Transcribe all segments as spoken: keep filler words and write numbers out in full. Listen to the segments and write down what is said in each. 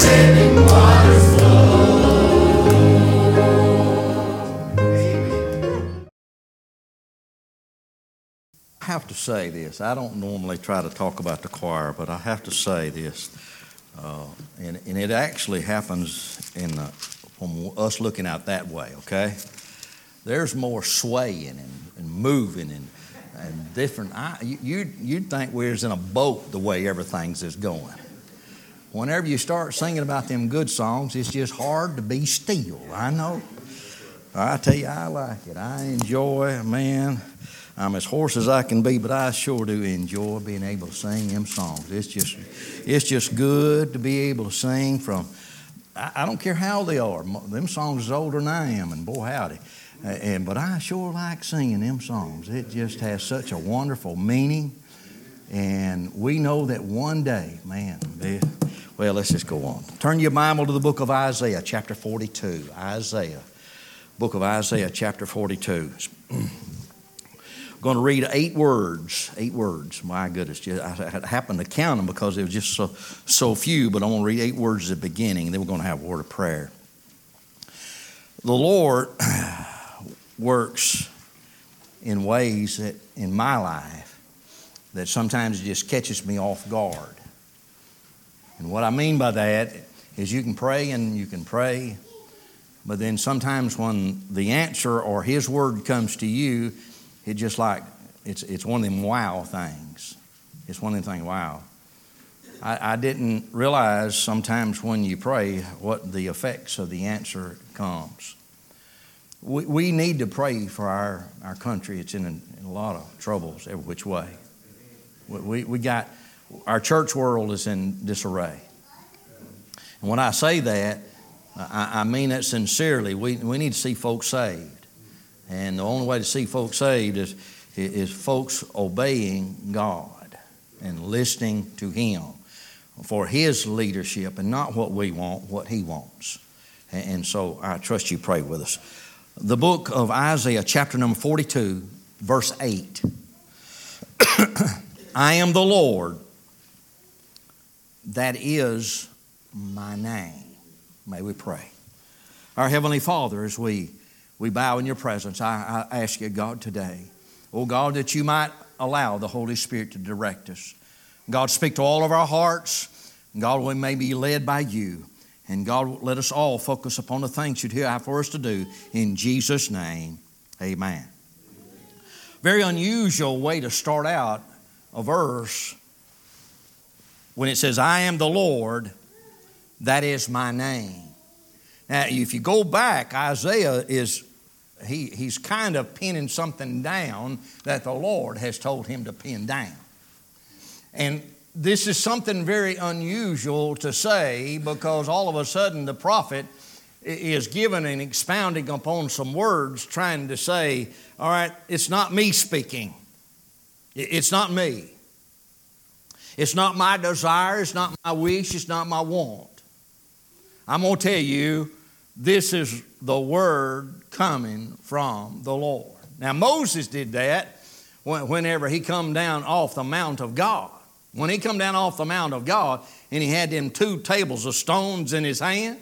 I have to say this. I don't normally try to talk about the choir, but I have to say this. Uh, and, and it actually happens in the, from us looking out that way, okay? There's more swaying and, and moving and, and different. I, you, you'd think we was in a boat the way everything's is going. Whenever you start singing about them good songs, it's just hard to be still. I know. I tell you, I like it. I enjoy, man. I'm as hoarse as I can be, but I sure do enjoy being able to sing them songs. It's just, it's just good to be able to sing from. I, I don't care how they are. Them songs is older than I am, and boy howdy. Uh, and but I sure like singing them songs. It just has such a wonderful meaning, and we know that one day, man. They, well, let's just go on. Turn your Bible to the book of Isaiah, chapter forty-two. Isaiah, book of Isaiah, chapter forty-two. Going to read eight words. Eight words. My goodness. Just, I happened to count them because it was just so, so few, but I'm going to read eight words at the beginning, and then we're going to have a word of prayer. The Lord works in ways that in my life that sometimes it just catches me off guard. And what I mean by that is you can pray and you can pray, but then sometimes when the answer or His word comes to you, It just like, it's it's one of them wow things. It's one of them things, wow. I, I didn't realize sometimes when you pray what the effects of the answer comes. We, we need to pray for our, our country. It's in a, in a lot of troubles every which way. We, we, we got, our church world is in disarray. And when I say that, I, I mean it sincerely. We, we need to see folks saved. And the only way to see folks saved is, is folks obeying God and listening to Him for His leadership and not what we want, what He wants. And so I trust you pray with us. The book of Isaiah, chapter number forty-two, verse eight. I am the Lord, that is my name. May we pray. Our Heavenly Father, as we We bow in your presence. I, I ask you, God, today, oh God, that you might allow the Holy Spirit to direct us. God, speak to all of our hearts. God, we may be led by you. And God, let us all focus upon the things you'd have for us to do. In Jesus' name, amen. Very unusual way to start out a verse when it says, I am the Lord, that is my name. Now, if you go back, Isaiah is, he, he's kind of pinning something down that the Lord has told him to pin down. And this is something very unusual to say because all of a sudden the prophet is given and expounding upon some words trying to say, all right, it's not me speaking. It's not me. It's not my desire. It's not my wish. It's not my want. I'm going to tell you, this is the word coming from the Lord. Now, Moses did that whenever he come down off the Mount of God. When he come down off the Mount of God and he had them two tables of stones in his hand,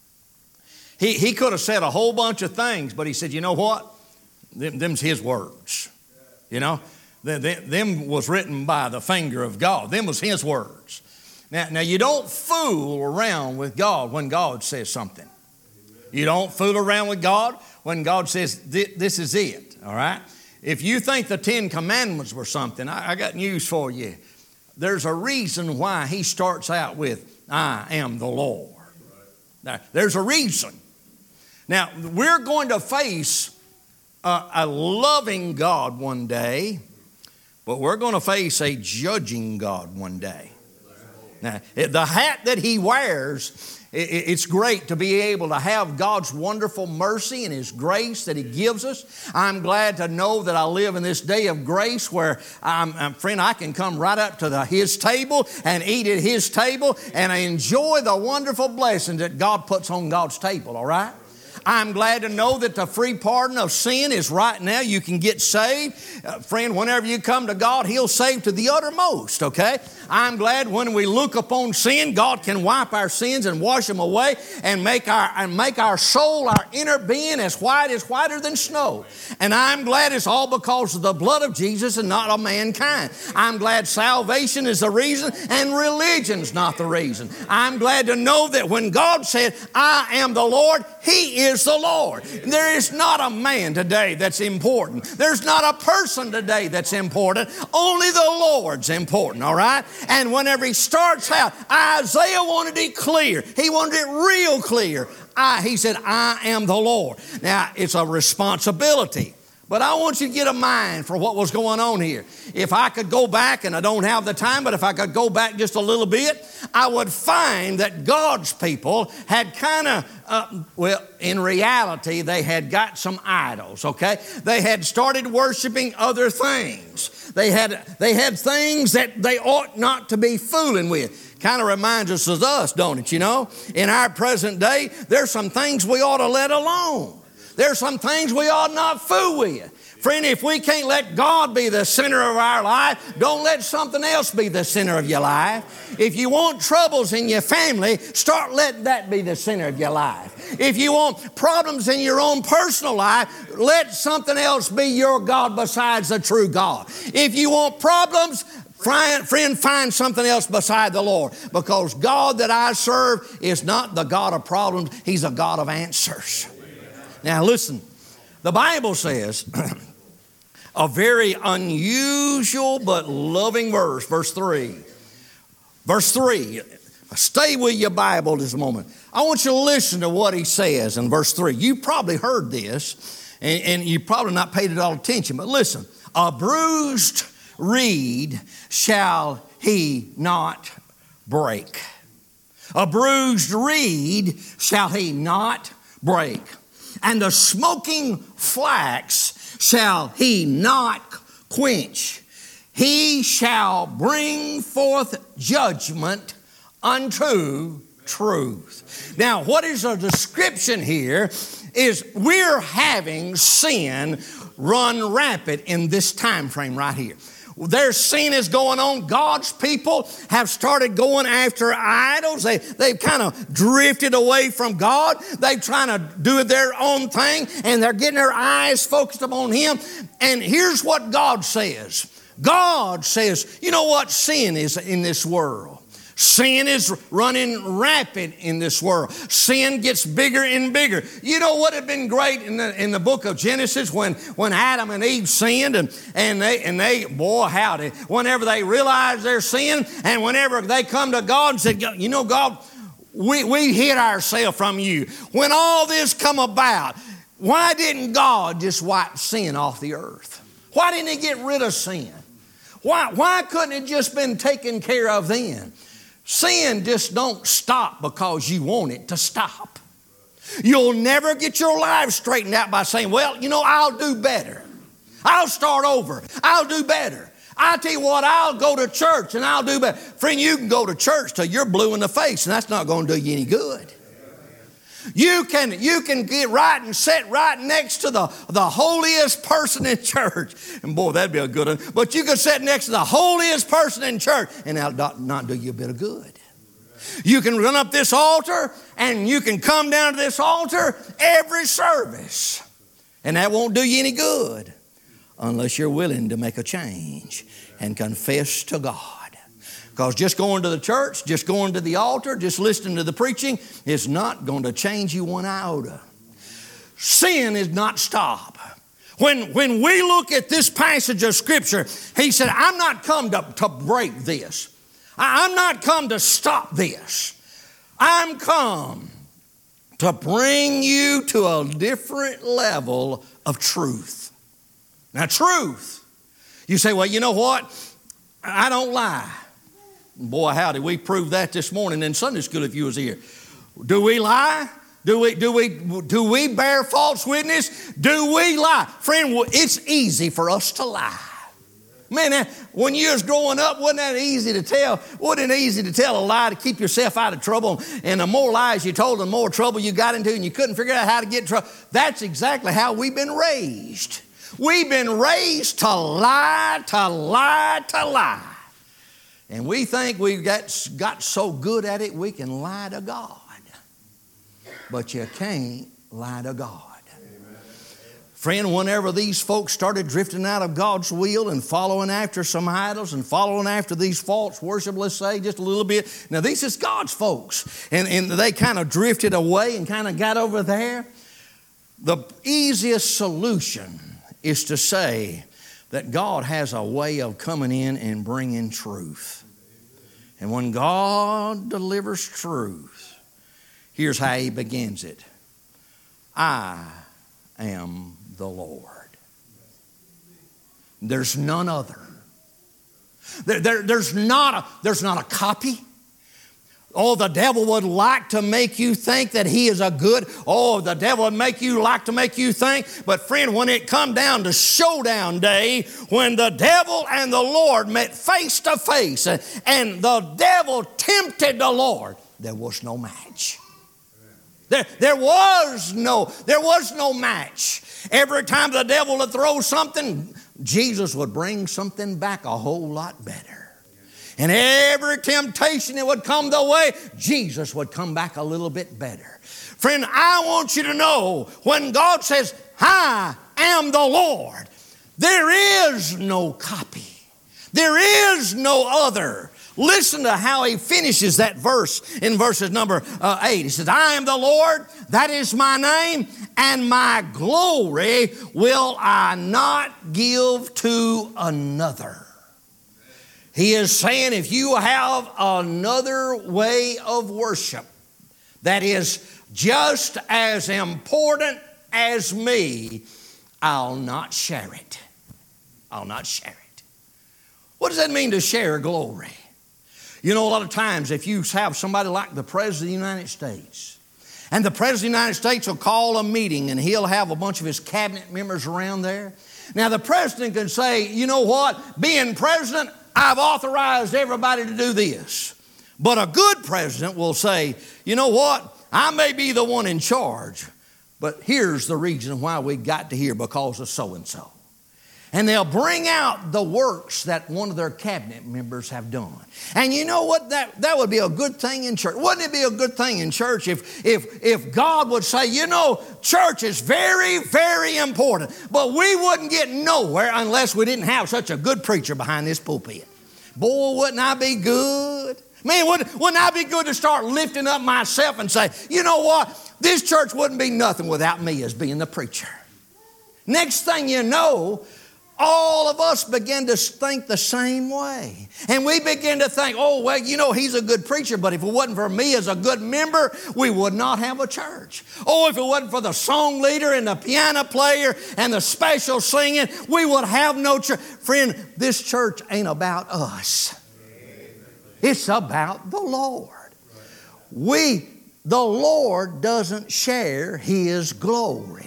he, he could have said a whole bunch of things, but he said, you know what? Them, them's his words. You know, them, them was written by the finger of God. Them was his words. Now, now, you don't fool around with God when God says something. You don't fool around with God when God says, this is it, all right? If you think the Ten Commandments were something, I, I got news for you. There's a reason why He starts out with, I am the Lord. Now, there's a reason. Now, we're going to face a, a loving God one day, but we're going to face a judging God one day. Now, the hat that He wears, it's great to be able to have God's wonderful mercy and His grace that He gives us. I'm glad to know that I live in this day of grace where, I'm, I'm, friend, I can come right up to the, His table and eat at His table and enjoy the wonderful blessings that God puts on God's table, all right? I'm glad to know that the free pardon of sin is right now. You can get saved. Uh, friend, whenever you come to God, He'll save to the uttermost, okay? I'm glad when we look upon sin, God can wipe our sins and wash them away and make our, and make our soul, our inner being as white as whiter than snow. And I'm glad it's all because of the blood of Jesus and not of mankind. I'm glad salvation is the reason and religion's not the reason. I'm glad to know that when God said, I am the Lord, He is the Lord. There is not a man today that's important. There's not a person today that's important. Only the Lord's important, all right? And whenever he starts out, Isaiah wanted it clear. He wanted it real clear. I, he said, I am the Lord. Now, it's a responsibility. But I want you to get a mind for what was going on here. If I could go back, and I don't have the time, but if I could go back just a little bit, I would find that God's people had kind of, uh, well, in reality, they had got some idols, okay? They had started worshiping other things. They had, they had things that they ought not to be fooling with. Kind of reminds us of us, don't it, you know? In our present day, there's some things we ought to let alone. There's some things we ought not fool with. Friend, if we can't let God be the center of our life, don't let something else be the center of your life. If you want troubles in your family, start letting that be the center of your life. If you want problems in your own personal life, let something else be your God besides the true God. If you want problems, friend, find something else beside the Lord, because God that I serve is not the God of problems. He's a God of answers. Now listen, the Bible says a very unusual but loving verse, verse three. Verse three, stay with your Bible this moment. I want you to listen to what he says in verse three. You probably heard this, and, and you probably not paid it all attention, but listen. A bruised reed shall he not break. A bruised reed shall he not break. And the smoking flax shall he not quench. He shall bring forth judgment unto truth. Now, what is a description here is we're having sin run rampant in this time frame right here. Their sin is going on. God's people have started going after idols. They, they've kind of drifted away from God. They're trying to do their own thing, and they're getting their eyes focused upon Him. And here's what God says. God says, you know what sin is in this world? Sin is running rampant in this world. Sin gets bigger and bigger. You know what had been great in the in the book of Genesis when, when Adam and Eve sinned and, and they and they boy howdy, whenever they realized their sin and whenever they come to God and said, you know, God, we, we hid ourselves from you. When all this come about, why didn't God just wipe sin off the earth? Why didn't He get rid of sin? Why, why couldn't it just been taken care of then? Sin just don't stop because you want it to stop. You'll never get your life straightened out by saying, well, you know, I'll do better. I'll start over. I'll do better. I'll tell you what, I'll go to church and I'll do better. Friend, you can go to church till you're blue in the face, and that's not going to do you any good. You can, you can get right and sit right next to the, the holiest person in church. And boy, that'd be a good one. But you can sit next to the holiest person in church, and that'll not, not do you a bit of good. You can run up this altar, and you can come down to this altar every service. And that won't do you any good unless you're willing to make a change and confess to God. Because just going to the church, just going to the altar, just listening to the preaching is not going to change you one iota. Sin is not stop. When, when we look at this passage of Scripture, he said, I'm not come to, to break this. I, I'm not come to stop this. I'm come to bring you to a different level of truth. Now, truth. You say, well, you know what? I don't lie. Boy, howdy, we proved that this morning in Sunday school if you was here. Do we lie? Do we, do we, do we bear false witness? Do we lie? Friend, it's easy for us to lie. Man, when you was growing up, wasn't that easy to tell? Wasn't it easy to tell a lie to keep yourself out of trouble? And the more lies you told, the more trouble you got into, and you couldn't figure out how to get in trouble. That's exactly how we've been raised. We've been raised to lie, to lie, to lie. And we think we've got, got so good at it we can lie to God. But you can't lie to God. Amen. Friend, whenever these folks started drifting out of God's will and following after some idols and following after these false worship, let's say, just a little bit. Now, these is God's folks. And, and they kind of drifted away and kind of got over there. The easiest solution is to say that God has a way of coming in and bringing truth. And when God delivers truth, here's how He begins it. I am the Lord. There's none other. There, there, there's, not a, there's not a copy. Oh, the devil would like to make you think that he is a good. Oh, the devil would make you like to make you think. But friend, when it come down to showdown day, when the devil and the Lord met face to face, and, and the devil tempted the Lord, there was no match. There, there was no, there was no match. Every time the devil would throw something, Jesus would bring something back a whole lot better. And every temptation that would come the way, Jesus would come back a little bit better. Friend, I want you to know, when God says, I am the Lord, there is no copy. There is no other. Listen to how He finishes that verse in verses number uh, eight. He says, I am the Lord, that is my name, and my glory will I not give to another. He is saying, if you have another way of worship that is just as important as me, I'll not share it. I'll not share it. What does that mean to share glory? You know, a lot of times if you have somebody like the President of the United States, and the President of the United States will call a meeting and he'll have a bunch of his cabinet members around there. Now the President can say, you know what, being President, I've authorized everybody to do this. But a good president will say, you know what, I may be the one in charge, but here's the reason why we got to here, because of so-and-so. And they'll bring out the works that one of their cabinet members have done. And you know what? That, that would be a good thing in church. Wouldn't it be a good thing in church if, if, if God would say, you know, church is very, very important, but we wouldn't get nowhere unless we didn't have such a good preacher behind this pulpit. Boy, wouldn't I be good? Man, wouldn't, wouldn't I be good to start lifting up myself and say, you know what? This church wouldn't be nothing without me as being the preacher. Next thing you know, all of us begin to think the same way. And we begin to think, oh, well, you know, he's a good preacher, but if it wasn't for me as a good member, we would not have a church. Oh, if it wasn't for the song leader and the piano player and the special singing, we would have no church. Friend, this church ain't about us. It's about the Lord. We, the Lord doesn't share His glory.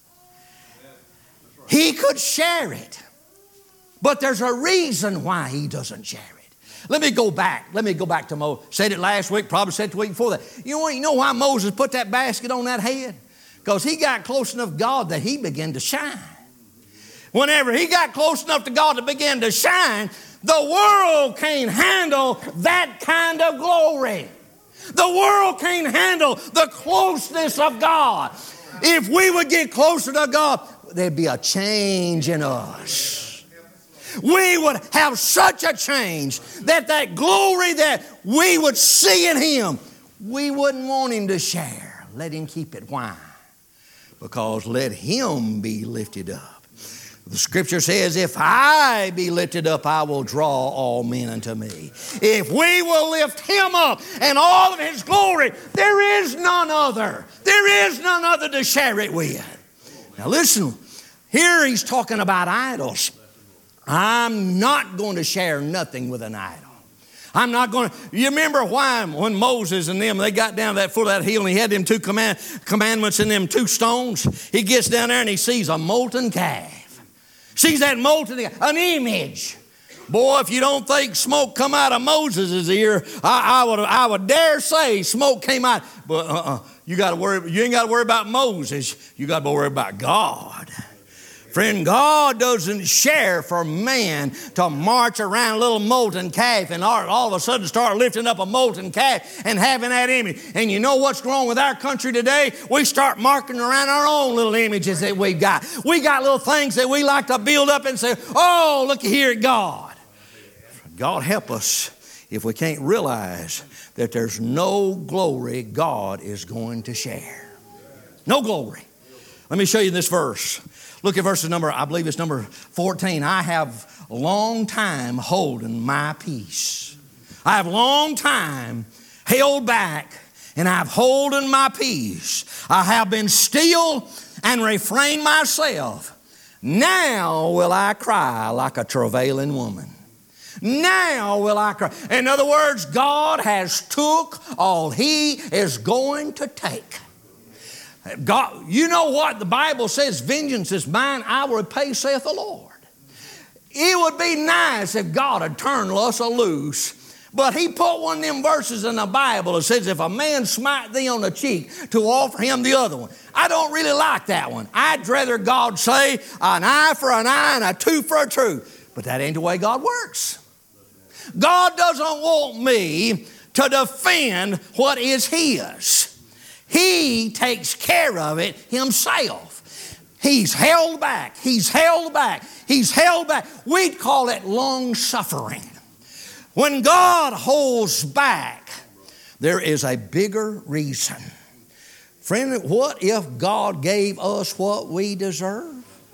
He could share it, but there's a reason why He doesn't share it. Let me go back. Let me go back to Moses. Said it last week, probably said it the week before that. You know, you know why Moses put that basket on that head? Because he got close enough to God that he began to shine. Whenever he got close enough to God to begin to shine, the world can't handle that kind of glory. The world can't handle the closeness of God. If we would get closer to God, there'd be a change in us. We would have such a change that that glory that we would see in Him, we wouldn't want Him to share. Let Him keep it. Why? Because let Him be lifted up. The Scripture says, if I be lifted up, I will draw all men unto me. If we will lift Him up and all of His glory, there is none other. There is none other to share it with. Now listen, here He's talking about idols. I'm not going to share nothing with an idol. I'm not going to. You remember why when Moses and them, they got down to that foot of that hill and he had them two command, commandments and them two stones. He gets down there and he sees a molten calf. Sees that molten, an image. Boy, if you don't think smoke come out of Moses' ear, I, I would I would dare say smoke came out. But uh-uh, you got to worry. You ain't got to worry about Moses. You got to worry about God. Friend, God doesn't share for man to march around a little molten calf and all, all of a sudden start lifting up a molten calf and having that image. And you know what's wrong with our country today? We start marking around our own little images that we've got. We got little things that we like to build up and say, oh, look here at God. God help us if we can't realize that there's no glory God is going to share. No glory. Let me show you this verse. Look at verse number, I believe it's number fourteen. I have long time holding my peace. I have long time held back, and I've holden my peace. I have been still and refrained myself. Now will I cry like a travailing woman. Now will I cry. In other words, God has took all He is going to take. God, you know what? The Bible says, vengeance is mine, I will repay, saith the Lord. It would be nice if God had turned us loose. But He put one of them verses in the Bible that says, if a man smite thee on the cheek, to offer him the other one. I don't really like that one. I'd rather God say, an eye for an eye and a tooth for a tooth. But that ain't the way God works. God doesn't want me to defend what is His. He takes care of it Himself. He's held back. He's held back. He's held back. We'd call it long suffering. When God holds back, there is a bigger reason. Friend, what if God gave us what we deserve?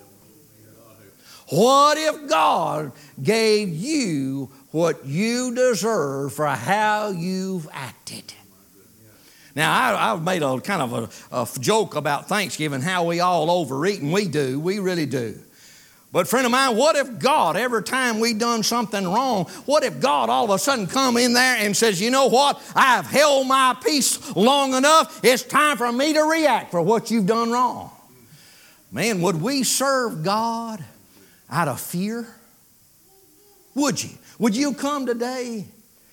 What if God gave you what you deserve for how you've acted? Now, I, I've made a kind of a, a joke about Thanksgiving, how we all overeat, and we do. We really do. But friend of mine, what if God, every time we done something wrong, what if God all of a sudden come in there and says, you know what? I've held my peace long enough. It's time for me to react for what you've done wrong. Man, would we serve God out of fear? Would you? Would you come today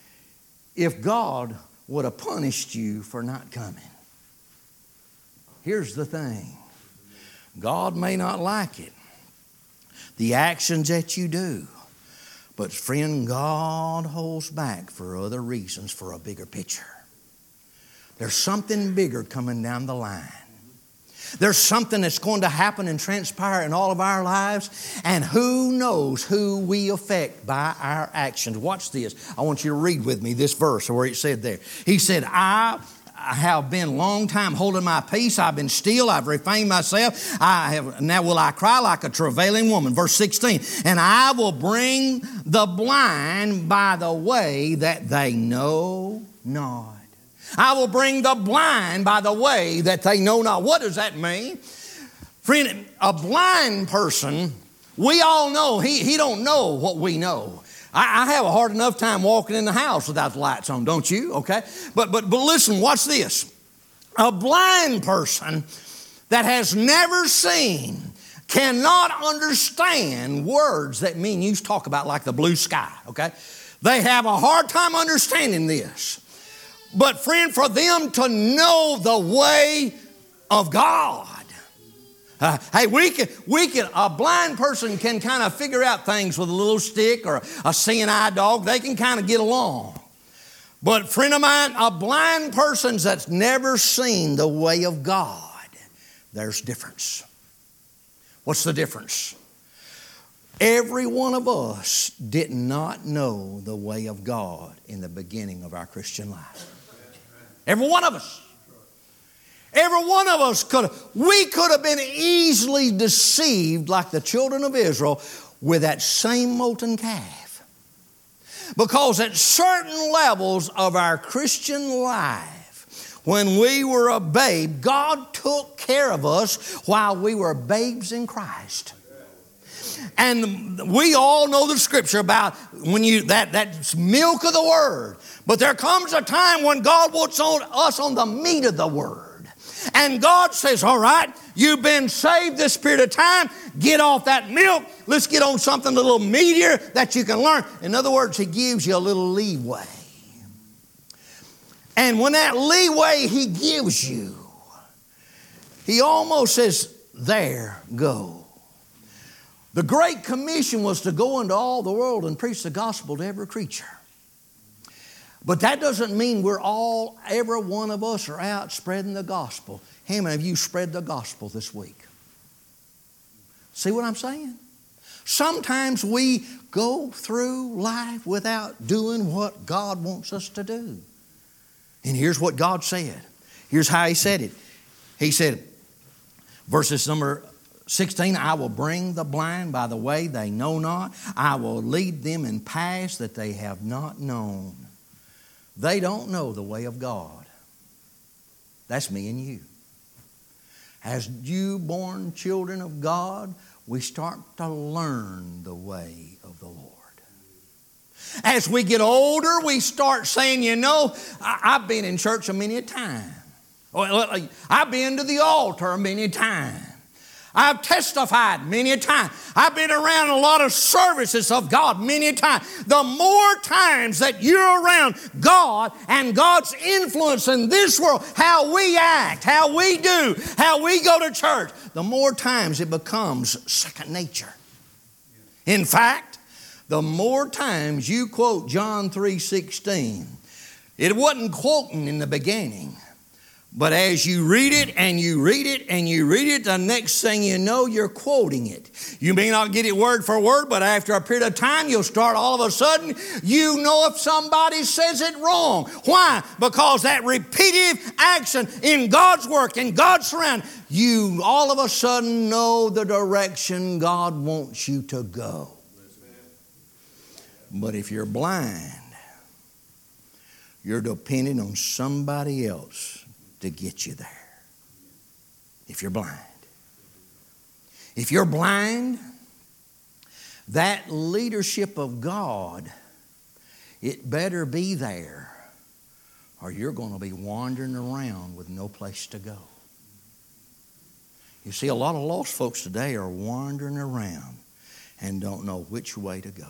if God would have punished you for not coming? Here's the thing. God may not like it, the actions that you do. But friend, God holds back for other reasons, for a bigger picture. There's something bigger coming down the line. There's something that's going to happen and transpire in all of our lives, and who knows who we affect by our actions. Watch this. I want you to read with me this verse where it said there. He said, I I have been long time holding my peace. I've been still. I've refrained myself. I have, now will I cry like a travailing woman. Verse sixteen. And I will bring the blind by the way that they know not. I will bring the blind by the way that they know not. What does that mean? Friend, a blind person, we all know, he, he don't know what we know. I, I have a hard enough time walking in the house without the lights on, don't you? Okay? But, but, but listen, watch this. A blind person that has never seen cannot understand words that me and you talk about like the blue sky, okay? They have a hard time understanding this. But friend, for them to know the way of God, uh, hey, we can, we can, a blind person can kind of figure out things with a little stick or a seeing eye dog. They can kind of get along. But friend of mine, a blind person that's never seen the way of God, there's difference. What's the difference? Every one of us did not know the way of God in the beginning of our Christian life. Every one of us. Every one of us could have, we could have been easily deceived like the children of Israel with that same molten calf. Because at certain levels of our Christian life, when we were a babe, God took care of us while we were babes in Christ. And we all know the scripture about when you that that's milk of the word. But there comes a time when God wants on us on the meat of the word. And God says, all right, you've been saved this period of time. Get off that milk. Let's get on something a little meatier that you can learn. In other words, He gives you a little leeway. And when that leeway He gives you, He almost says, there, go. The Great Commission was to go into all the world and preach the gospel to every creature. But that doesn't mean we're all, every one of us are out spreading the gospel. How many of you spread the gospel this week? See what I'm saying? Sometimes we go through life without doing what God wants us to do. And here's what God said. Here's how He said it. He said, verses number sixteen, I will bring the blind by the way they know not. I will lead them in paths that they have not known. They don't know the way of God. That's me and you. As you-born children of God, we start to learn the way of the Lord. As we get older, we start saying, you know, I've been in church a many a time. I've been to the altar many a time. I've testified many a time. I've been around a lot of services of God many a time. The more times that you're around God and God's influence in this world, how we act, how we do, how we go to church, the more times it becomes second nature. In fact, the more times you quote John three sixteen, it wasn't quoting in the beginning. But as you read it and you read it and you read it, the next thing you know, you're quoting it. You may not get it word for word, but after a period of time, you'll start all of a sudden, you know if somebody says it wrong. Why? Because that repetitive action in God's work, in God's surround, you all of a sudden know the direction God wants you to go. But if you're blind, you're depending on somebody else to get you there. If you're blind. If you're blind, that leadership of God, it better be there or you're going to be wandering around with no place to go. You see, a lot of lost folks today are wandering around and don't know which way to go.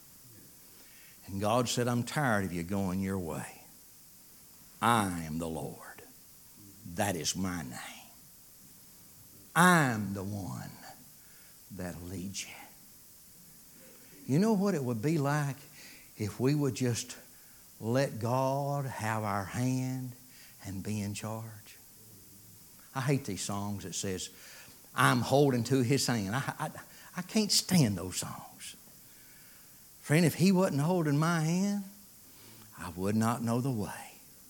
And God said, I'm tired of you going your way. I am the Lord. That is my name. I'm the one that'll lead you. You know what it would be like if we would just let God have our hand and be in charge? I hate these songs that says, I'm holding to His hand. I, I, I can't stand those songs. Friend, if He wasn't holding my hand, I would not know the way.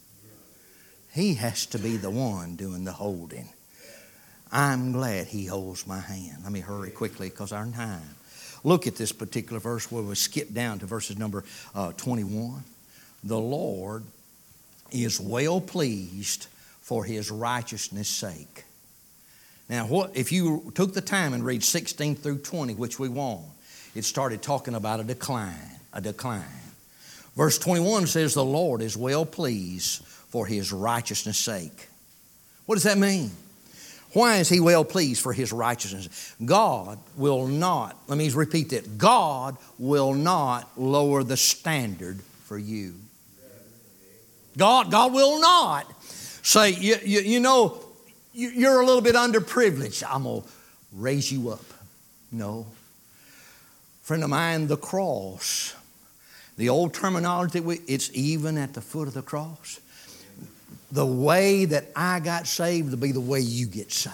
He has to be the one doing the holding. I'm glad He holds my hand. Let me hurry quickly because our time. Look at this particular verse where we skip down to verses number uh, twenty-one. The Lord is well pleased for His righteousness' sake. Now, what if you took the time and read sixteen through twenty, which we won't, it started talking about a decline, a decline. Verse twenty-one says, the Lord is well pleased for His righteousness' sake. What does that mean? Why is He well pleased for His righteousness? God will not, let me repeat that, God will not lower the standard for you. God, God will not say, you, you, you know, you, you're a little bit underprivileged. I'm going to raise you up. No. Friend of mine, the cross, the old terminology, we, it's even at the foot of the cross. The way that I got saved will be the way you get saved.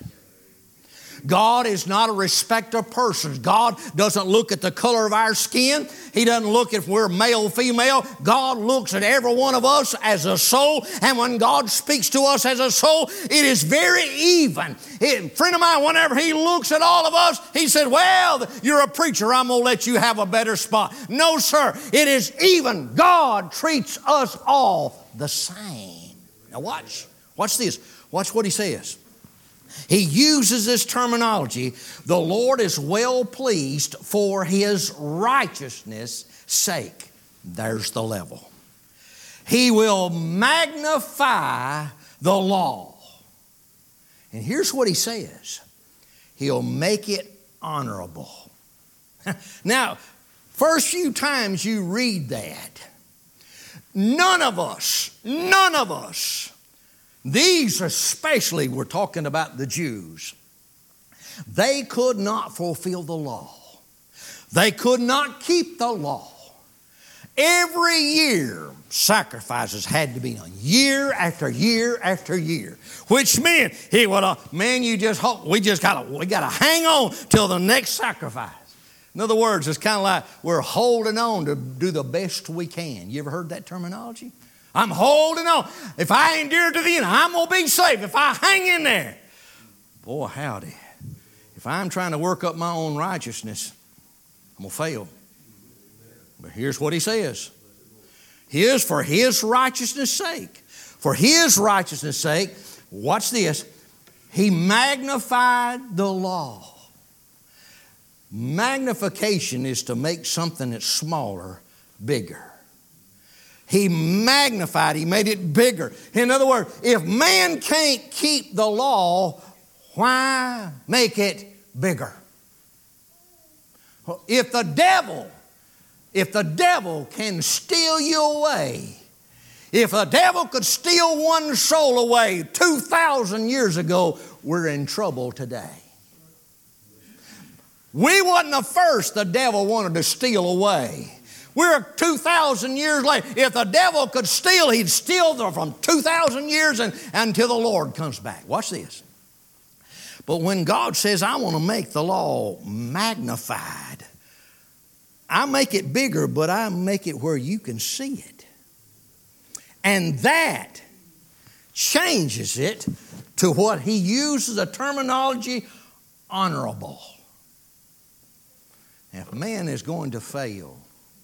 God is not a respecter of persons. God doesn't look at the color of our skin. He doesn't look if we're male or female. God looks at every one of us as a soul. And when God speaks to us as a soul, it is very even. It, friend of mine, whenever He looks at all of us, He said, well, you're a preacher. I'm going to let you have a better spot. No, sir. It is even. God treats us all the same. Now watch. Watch this. Watch what He says. He uses this terminology. The Lord is well pleased for His righteousness' sake. There's the level. He will magnify the law. And here's what He says. He'll make it honorable. Now, first few times you read that, none of us, none of us, these especially, we're talking about the Jews. They could not fulfill the law. They could not keep the law. Every year, sacrifices had to be done, year after year after year, which meant he would, uh, man, you just hope we just gotta we gotta hang on till the next sacrifice. In other words, it's kind of like we're holding on to do the best we can. You ever heard that terminology? I'm holding on. If I endure to the end, I'm gonna be safe. If I hang in there, boy, howdy. If I'm trying to work up my own righteousness, I'm gonna fail. But here's what he says. His, for his righteousness' sake, for his righteousness' sake, watch this, he magnified the law. Magnification is to make something that's smaller bigger. He magnified, he made it bigger. In other words, if man can't keep the law, why make it bigger? If the devil If the devil can steal you away, if the devil could steal one soul away two thousand years ago, we're in trouble today. We wasn't the first the devil wanted to steal away. We're two thousand years later. If the devil could steal, he'd steal from two thousand years and, until the Lord comes back. Watch this. But when God says, I want to make the law magnified, I make it bigger, but I make it where you can see it. And that changes it to what he uses a terminology, honorable. If man is going to fail,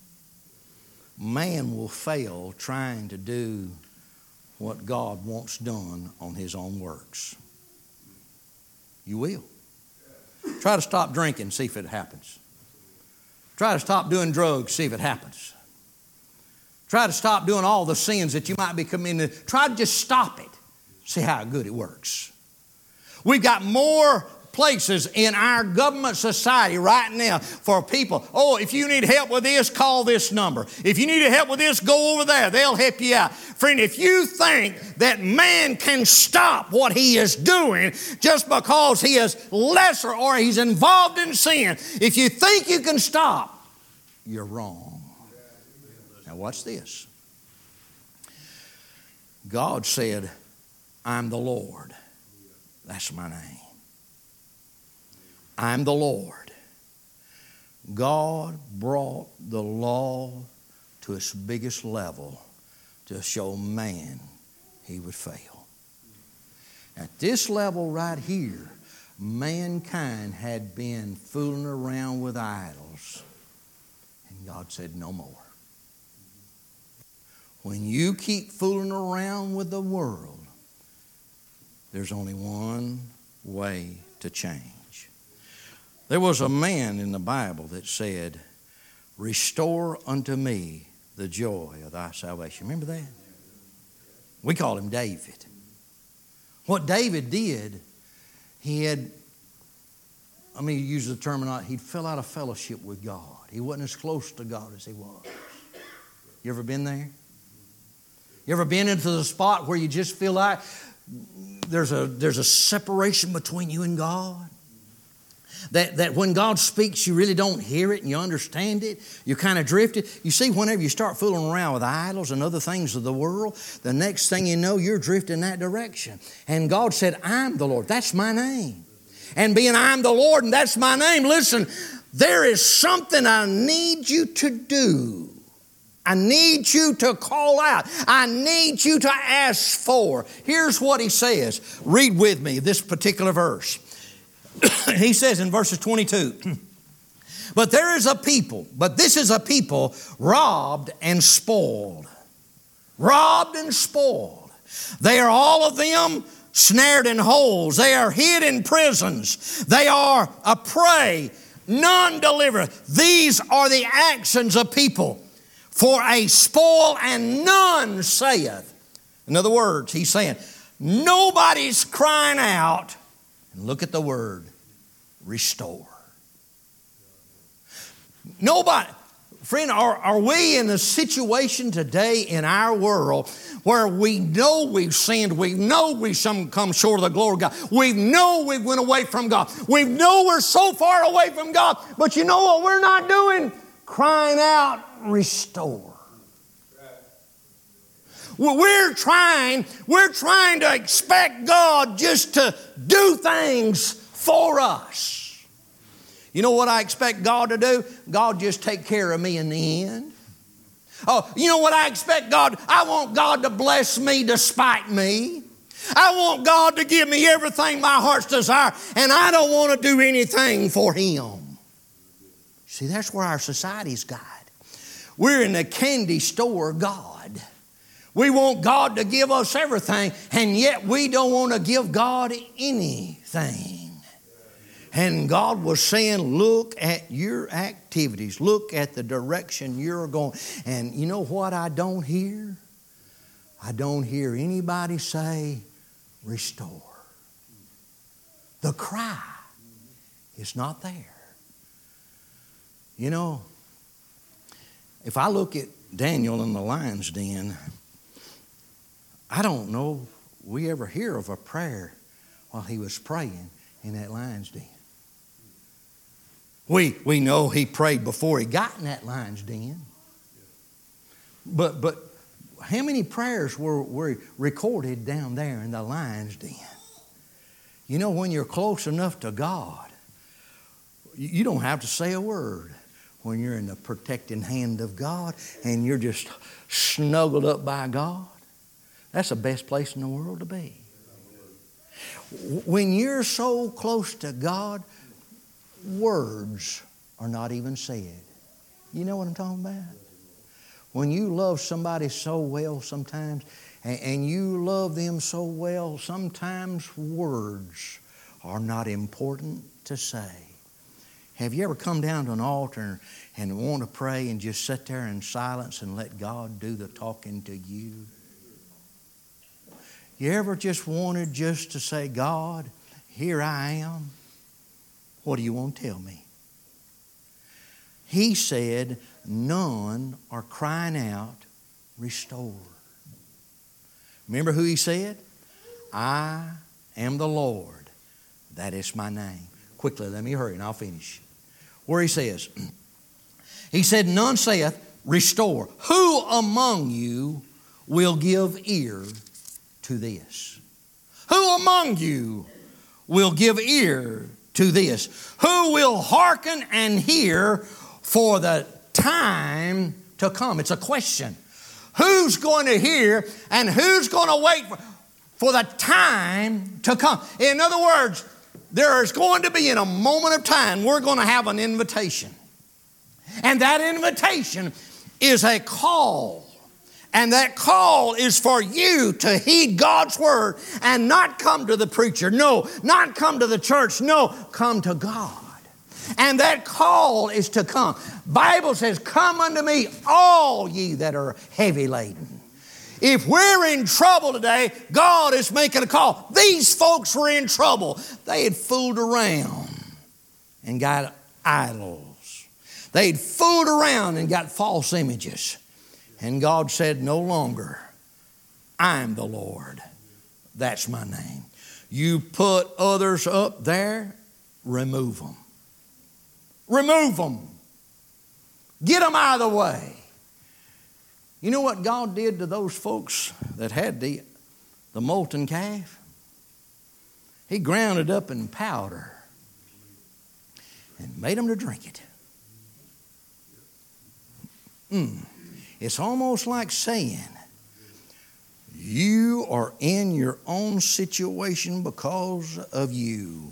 man will fail trying to do what God wants done on his own works. You will. Try to stop drinking, see if it happens. Try to stop doing drugs, see if it happens. Try to stop doing all the sins that you might be committing. Try to just stop it. See how good it works. We've got more places in our government society right now for people. Oh, if you need help with this, call this number. If you need help with this, go over there. They'll help you out. Friend, if you think that man can stop what he is doing just because he is lesser or he's involved in sin, if you think you can stop, you're wrong. Now watch this. God said, I'm the Lord. That's my name. I'm the Lord. God brought the law to its biggest level to show man he would fail. At this level right here, mankind had been fooling around with idols. And God said, no more. When you keep fooling around with the world, there's only one way to change. There was a man in the Bible that said, restore unto me the joy of thy salvation. Remember that? We call him David. What David did, he had, I mean, he used the term, he fell out of fellowship with God. He wasn't as close to God as he was. You ever been there? You ever been into the spot where you just feel like there's a, there's a separation between you and God? That, that when God speaks, you really don't hear it and you understand it. You kind of drift it. You see, whenever you start fooling around with idols and other things of the world, the next thing you know, you're drifting that direction. And God said, I'm the Lord. That's my name. And being I'm the Lord and that's my name, listen, there is something I need you to do. I need you to call out. I need you to ask for. Here's what he says. Read with me this particular verse. He says in verses twenty-two, but there is a people, but this is a people robbed and spoiled. Robbed and spoiled. They are all of them snared in holes. They are hid in prisons. They are a prey, none deliver. These are the actions of people. For a spoil and none saith. In other words, he's saying, nobody's crying out. And look at the word, restore. Nobody. Friend, are, are we in a situation today in our world where we know we've sinned, we know we've some come short of the glory of God, we know we've went away from God, we know we're so far away from God, but you know what we're not doing? Crying out, restore. We're trying, we're trying to expect God just to do things for us. You know what I expect God to do? God just take care of me in the end. Oh, you know what I expect God? I want God to bless me despite me. I want God to give me everything my heart's desire, and I don't want to do anything for Him. See, that's where our society's got. We're in the candy store God. We want God to give us everything, and yet we don't want to give God anything. And God was saying, look at your activities. Look at the direction you're going. And you know what I don't hear? I don't hear anybody say, restore. The cry is not there. You know, if I look at Daniel in the lion's den, I don't know we ever hear of a prayer while he was praying in that lion's den. We, we know he prayed before he got in that lion's den. But, but how many prayers were, were recorded down there in the lion's den? You know, when you're close enough to God, you don't have to say a word. When you're in the protecting hand of God and you're just snuggled up by God, that's the best place in the world to be. When you're so close to God, words are not even said. You know what I'm talking about? When you love somebody so well sometimes, and, and you love them so well, sometimes words are not important to say. Have you ever come down to an altar and want to pray and just sit there in silence and let God do the talking to you? You ever just wanted just to say, God, here I am. What do you want to tell me? He said, none are crying out, restore. Remember who he said? I am the Lord. That is my name. Quickly, let me hurry and I'll finish. Where he says, he said, none saith, restore. Who among you will give ear to this? Who among you will give ear to this? Who will hearken and hear for the time to come? It's a question. Who's going to hear and who's going to wait for, for the time to come? In other words, there is going to be in a moment of time, we're going to have an invitation. And that invitation is a call. And that call is for you to heed God's word and not come to the preacher. No, not come to the church. No, come to God. And that call is to come. Bible says, come unto me, all ye that are heavy laden. If we're in trouble today, God is making a call. These folks were in trouble. They had fooled around and got idols. They'd fooled around and got false images. And God said, no longer, I'm the Lord. That's my name. You put others up there, remove them. Remove them. Get them out of the way. You know what God did to those folks that had the, the molten calf? He ground it up in powder and made them to drink it. Mm. It's almost like saying, you are in your own situation because of you.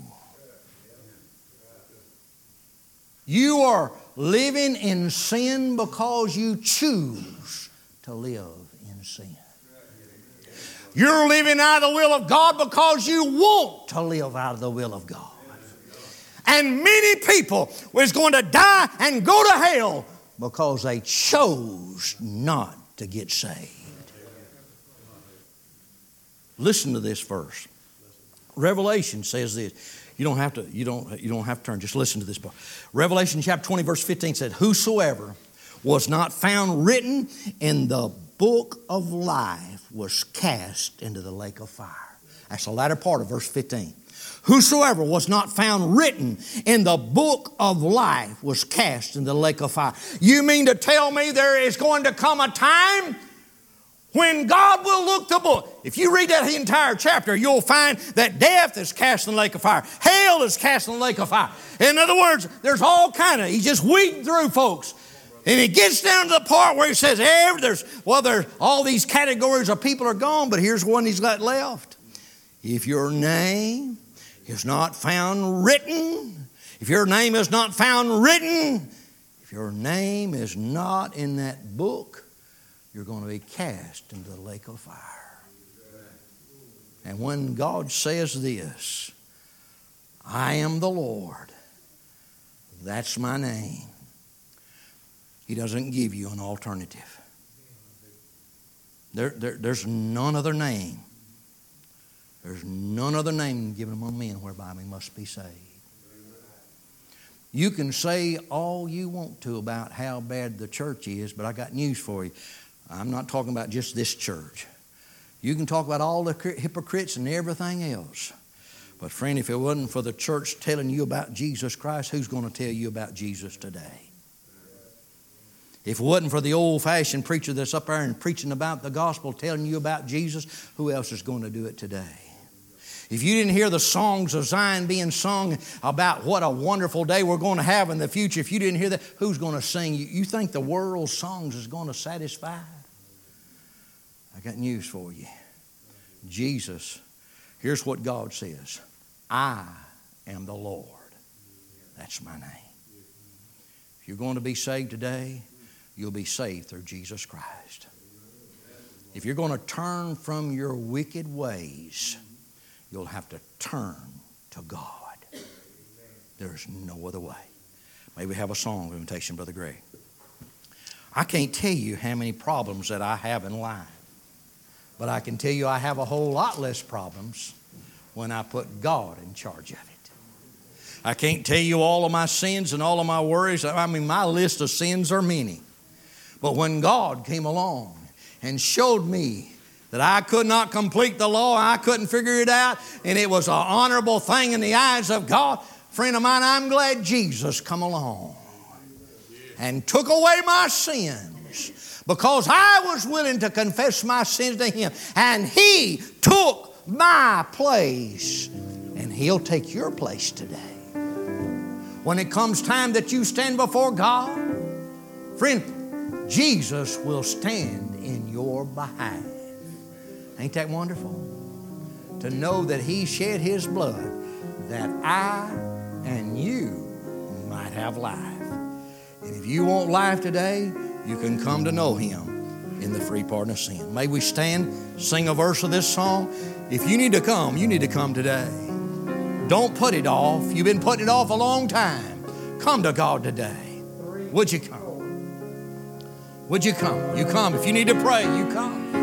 You are living in sin because you choose to live in sin. You're living out of the will of God because you want to live out of the will of God. And many people is going to die and go to hell because they chose not to get saved. Listen to this verse. Revelation says this. You don't have to, you don't, you don't have to turn. Just listen to this book. Revelation chapter twenty, verse fifteen said, whosoever was not found written in the book of life was cast into the lake of fire. That's the latter part of verse fifteen. Whosoever was not found written in the book of life was cast in the lake of fire. You mean to tell me there is going to come a time when God will look the book? If you read that entire chapter, you'll find that death is cast in the lake of fire. Hell is cast in the lake of fire. In other words, there's all kind of, he's just weeding through folks. And it gets down to the part where he says, hey, there's, well, there's all these categories of people are gone, but here's one he's got left. If your name is not found written, if your name is not found written, if your name is not in that book, you're going to be cast into the lake of fire. And when God says this, I am the Lord, that's my name, He doesn't give you an alternative. There, there, there's none other name. There's none other name given among men whereby we must be saved. You can say all you want to about how bad the church is, but I got news for you. I'm not talking about just this church. You can talk about all the hypocrites and everything else. But friend, if it wasn't for the church telling you about Jesus Christ, who's going to tell you about Jesus today? If it wasn't for the old-fashioned preacher that's up there and preaching about the gospel, telling you about Jesus, who else is going to do it today? If you didn't hear the songs of Zion being sung about what a wonderful day we're going to have in the future, if you didn't hear that, who's going to sing? You, you think the world's songs is going to satisfy? I got news for you. Jesus, here's what God says. I am the Lord. That's my name. If you're going to be saved today, you'll be saved through Jesus Christ. If you're going to turn from your wicked ways, you'll have to turn to God. There's no other way. May we have a song of invitation, Brother Greg. I can't tell you how many problems that I have in life, but I can tell you I have a whole lot less problems when I put God in charge of it. I can't tell you all of my sins and all of my worries. I mean, my list of sins are many. But when God came along and showed me that I could not complete the law, I couldn't figure it out, and it was an honorable thing in the eyes of God, friend of mine, I'm glad Jesus come along and took away my sins because I was willing to confess my sins to Him, and He took my place, and He'll take your place today. When it comes time that you stand before God, friend, Jesus will stand in your behalf. Ain't that wonderful? To know that He shed His blood that I and you might have life. And if you want life today, you can come to know Him in the free pardon of sin. May we stand, sing a verse of this song. If you need to come, you need to come today. Don't put it off. You've been putting it off a long time. Come to God today. Would you come? Would you come? You come. If you need to pray, you come.